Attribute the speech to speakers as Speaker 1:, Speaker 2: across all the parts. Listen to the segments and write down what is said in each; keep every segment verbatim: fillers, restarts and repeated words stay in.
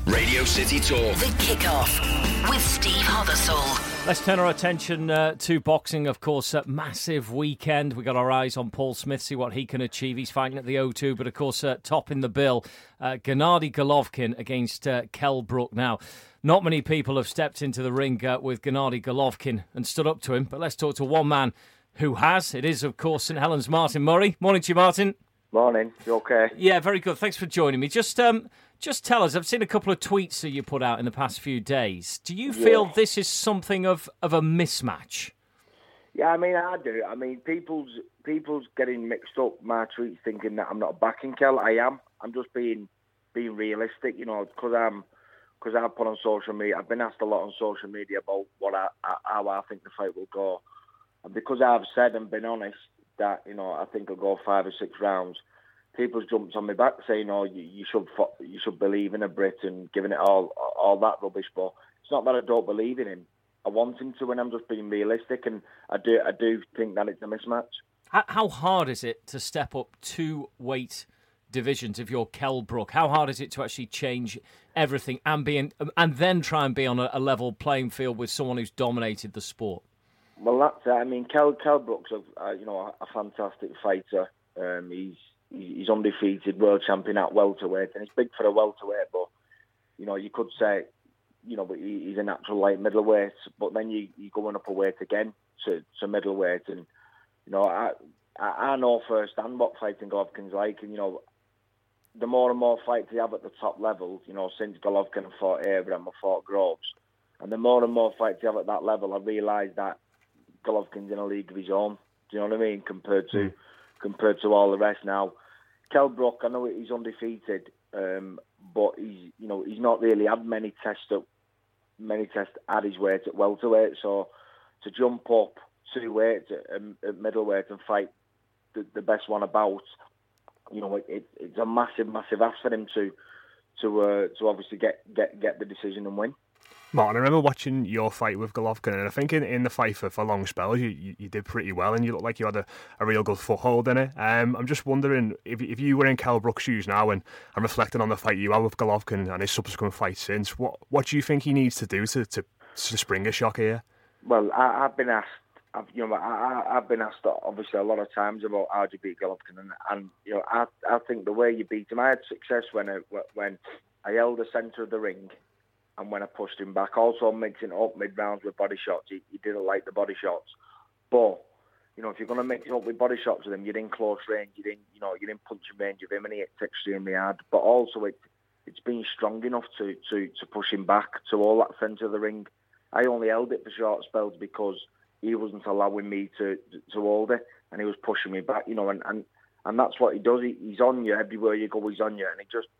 Speaker 1: Radio City Talk.
Speaker 2: The Kickoff with Steve Hothersall.
Speaker 3: Let's turn our attention uh, to boxing, of course. A massive weekend. We got our eyes on Paul Smith, see what he can achieve. He's fighting at the O two, but of course, uh, topping the bill, uh, Gennady Golovkin against uh, Kell Brook. Now, not many people have stepped into the ring uh, with Gennady Golovkin and stood up to him, but let's talk to one man who has. It is, of course, St Helens' Martin Murray. Morning to you, Martin.
Speaker 4: Morning. You okay?
Speaker 3: Yeah, very good. Thanks for joining me. Just um, just tell us, I've seen a couple of tweets that you put out in the past few days. Do you feel
Speaker 4: Yeah.
Speaker 3: this is something of, of a mismatch?
Speaker 4: Yeah, I mean, I do. I mean, people's people's getting mixed up my tweets thinking that I'm not backing Kell. I am. I'm just being being realistic, you know, because I'm because I've put on social media. I've been asked a lot on social media about what I, how I think the fight will go, and because I've said and been honest that, you know, I think it'll go five or six rounds. People's jumped on my back saying, "Oh, you, you should you should believe in a Brit," and giving it all all that rubbish. But it's not that I don't believe in him. I want him to, and I'm just being realistic. And I do I do think that it's a mismatch.
Speaker 3: How, how hard is it to step up two weight divisions if you're Kell Brook? How hard is it to actually change everything and be in, and then try and be on a, a level playing field with someone who's dominated the sport?
Speaker 4: Well, that's it. I mean, Kell Kell Brook's a uh, you know a, a fantastic fighter. Um, he's He's undefeated world champion at welterweight, and he's big for a welterweight. But you know, you could say, you know, but he's a natural light middleweight. But then you you going up a weight again to, to middleweight, and you know, I I know firsthand what fighting Golovkin's like, and you know, the more and more fights you have at the top level, you know, since Golovkin fought Abraham, I fought Groves, and the more and more fights you have at that level, I realise that Golovkin's in a league of his own. Do you know what I mean? Compared to mm. compared to all the rest now. Kell Brook, I know he's undefeated, um, but he's you know he's not really had many tests at, many tests at his weight at welterweight. So to jump up two weights at, at middleweight and fight the, the best one about, you know, it, it's a massive, massive ask for him to to uh, to obviously get, get get the decision and win.
Speaker 5: Martin, I remember watching your fight with Golovkin, and I think in, in the fight for, for long spells, you, you, you did pretty well, and you looked like you had a, a real good foothold in it. Um, I'm just wondering, if if you were in Kell Brook's shoes now and, and reflecting on the fight you had with Golovkin and his subsequent fights since, what what do you think he needs to do to, to, to spring a shock here?
Speaker 4: Well, I, I've been asked, I've, you know, I, I've been asked obviously a lot of times about how do you beat Golovkin, and, and you know, I I think the way you beat him, I had success when I, when I held the centre of the ring. And when I pushed him back, also mixing up mid-rounds with body shots. He, he didn't like the body shots. But, you know, if you're going to mix it up with body shots with him, you're in close range, you're in, you know, you're in punching range of him, and it's extremely hard. But also, it, it's been strong enough to, to, to push him back to all that centre of the ring. I only held it for short spells because he wasn't allowing me to to hold it, and he was pushing me back, you know, and, and, and that's what he does. He, he's on you everywhere you go, he's on you, and he just,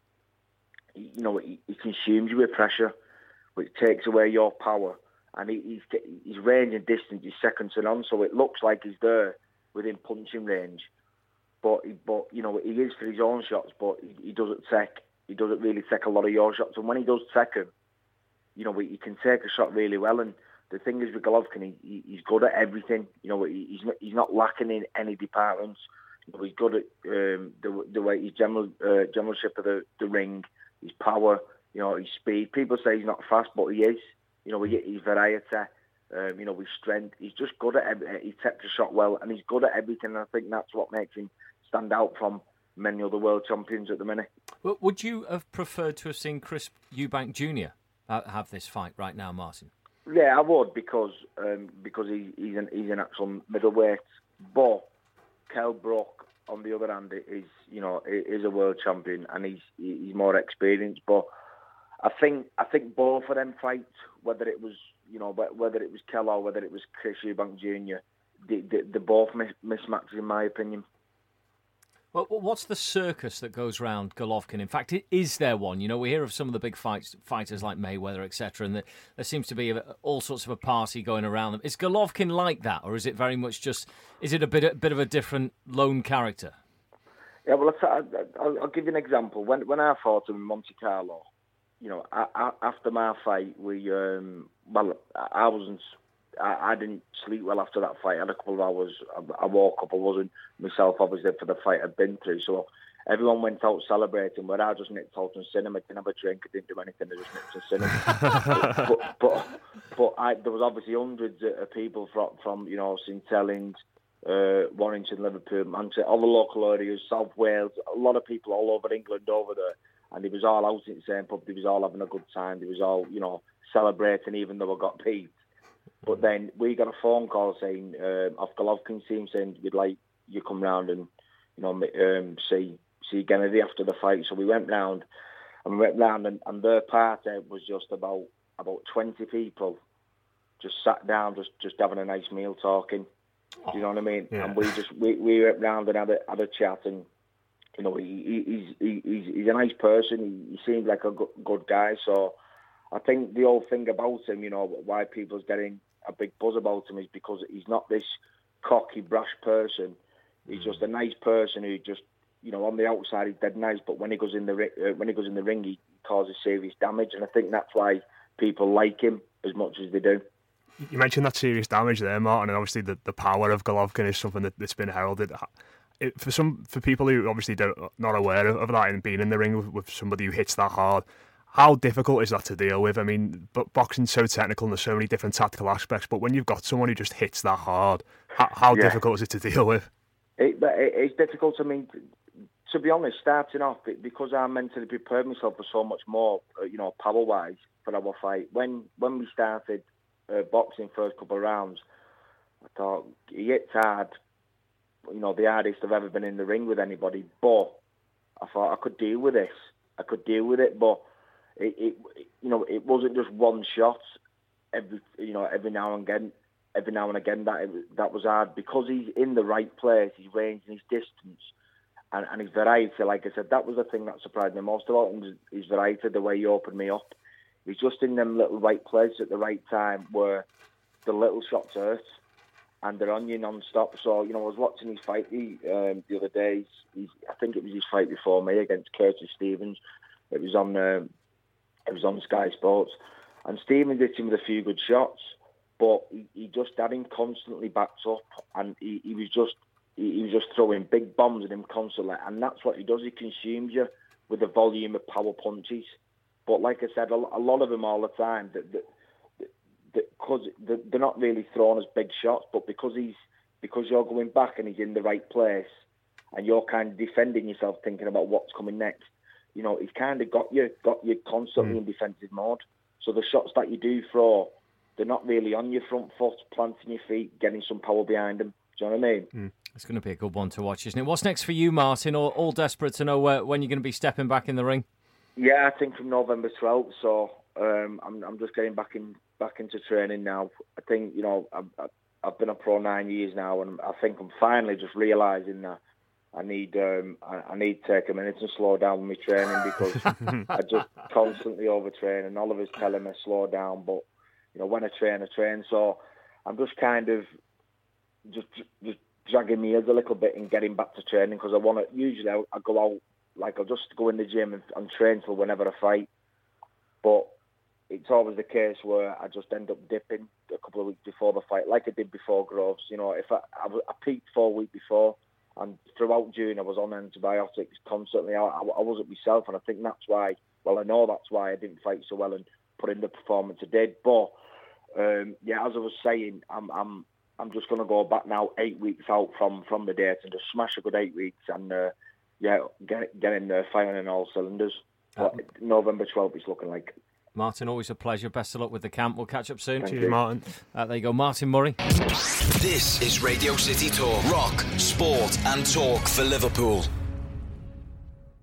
Speaker 4: he, you know, he, he consumes you with pressure, which takes away your power, and he, he's his range and distance is second to none. So it looks like he's there within punching range, but he, but you know he is for his own shots, but he, he doesn't take he doesn't really take a lot of your shots. And when he does take them, you know he can take a shot really well. And the thing is with Golovkin, he, he's good at everything. You know he, he's not, he's not lacking in any departments. You know, he's good at um, the the way his general uh, generalship of the, the ring, his power. You know, his speed. People say he's not fast, but he is. You know, his variety, um, you know, his strength. He's just good at everything. He takes a shot well, and he's good at everything. And I think that's what makes him stand out from many other world champions at the minute.
Speaker 3: Well, would you have preferred to have seen Chris Eubank Junior have this fight right now, Martin?
Speaker 4: Yeah, I would, because um, because he, he's an he's an actual middleweight. But Kell Brook, on the other hand, is you know is a world champion, and he's he's more experienced, but. I think I think both of them fights, whether it was you know whether it was Kell or whether it was Chris Eubank Junior, they, they, they're both mis- mismatches in my opinion.
Speaker 3: Well, what's the circus that goes round Golovkin? In fact, is there one? You know, we hear of some of the big fights, fighters like Mayweather, et cetera, and there seems to be all sorts of a party going around them. Is Golovkin like that, or is it very much just? Is it a bit a bit of a different lone character?
Speaker 4: Yeah, well, I'll, I'll give you an example. When when I fought him in Monte Carlo. You know, I, I, after my fight, we um, well, I wasn't, I, I didn't sleep well after that fight. I had a couple of hours. I, I woke up. I wasn't myself, obviously, for the fight I'd been through. So everyone went out celebrating, but I just nipped out and cinema. I didn't have a drink, I didn't do anything, I just nipped to cinema. but but, but I, there was obviously hundreds of people from, from you know, Saint Helens, uh, Warrington, Liverpool, Manchester, all the local areas, South Wales, a lot of people all over England over there. And they was all out in the same pub, they was all having a good time, they was all, you know, celebrating even though I got beat. But then we got a phone call saying, uh, off Golovkin's team saying, we'd like you come round and, you know, um, see see Gennady after the fight. So we went round, and we went round, and, and their party was just about about twenty people, just sat down, just, just having a nice meal, talking. Do you know what I mean? Yeah. And we just we, we went round and had a, had a chat, and you know, he, he's he, he's he's a nice person. He, he seemed like a good, good guy. So I think the whole thing about him, you know, why people's getting a big buzz about him is because he's not this cocky, brash person. He's just a nice person who just, you know, on the outside he's dead nice, but when he goes in the ri- uh, when he goes in the ring, he causes serious damage, and I think that's why people like him as much as they do.
Speaker 5: You mentioned that serious damage there, Martin, and obviously the, the power of Golovkin is something that, that's been heralded. It, for some for people who obviously don't not aware of, of that and being in the ring with, with somebody who hits that hard, how difficult is that to deal with? I mean, but boxing's so technical and there's so many different tactical aspects, but when you've got someone who just hits that hard, how, how yeah. difficult is it to deal with?
Speaker 4: It, it, it's difficult. I mean, to be honest, starting off, because I mentally prepared myself for so much more, you know, power-wise for our fight. When when we started uh, boxing first couple of rounds, I thought, he hits hard, you know, the hardest I've ever been in the ring with anybody, but I thought I could deal with this. I could deal with it, but It, it, you know, it wasn't just one shot. Every, you know, every now and again, every now and again, that it, that was hard because he's in the right place, his range and his distance, and, and his variety. Like I said, that was the thing that surprised me most about him: his variety, the way he opened me up. He's just in them little right places at the right time where the little shots hurt, and they're on you non-stop. So, you know, I was watching his fight the, um, the other day. He's, I think it was his fight before me against Curtis Stevens. It was on. Um, It was on Sky Sports, and Stevens hit him with a few good shots, but he, he just had him constantly backed up, and he, he was just he, he was just throwing big bombs at him constantly, and that's what he does. He consumes you with a volume of power punches. But like I said, a, a lot of them all the time, that because they're not really thrown as big shots, but because he's because you're going back and he's in the right place, and you're kind of defending yourself, thinking about what's coming next. You know, he's kind of got you, got you constantly mm. in defensive mode. So the shots that you do throw, they're not really on your front foot, planting your feet, getting some power behind them. Do you know what I mean?
Speaker 3: Mm. It's going to be a good one to watch, isn't it? What's next for you, Martin? All, all desperate to know uh, when you're going to be stepping back in the ring?
Speaker 4: Yeah, I think from November twelfth. So um, I'm, I'm just getting back in, back into training now. I think, you know, I've, I've been a pro nine years now, and I think I'm finally just realising that I need um, I, I need to take a minute and slow down with my training, because I just constantly overtrain, and Oliver's telling me slow down. But you know, when I train, I train. So I'm just kind of just just dragging my heels a little bit and getting back to training, because I want to. Usually, I, I go out like I'll just go in the gym and, and train till whenever I fight. But it's always the case where I just end up dipping a couple of weeks before the fight, like I did before Groves. You know, if I I, I peaked four weeks before. And throughout June, I was on antibiotics constantly. I, I, I wasn't myself, and I think that's why. Well, I know that's why I didn't fight so well and put in the performance I did. But um, yeah, as I was saying, I'm I'm I'm just going to go back now, eight weeks out from, from the date, and just smash a good eight weeks, and uh, yeah, get get in there firing on all cylinders. But November twelfth is looking like.
Speaker 3: Martin, always a pleasure. Best of luck with the camp. We'll catch up soon.
Speaker 5: Thank Cheers, you. Martin.
Speaker 3: Uh, there you go, Martin Murray.
Speaker 2: This is Radio City Talk. Rock, sport and talk for Liverpool.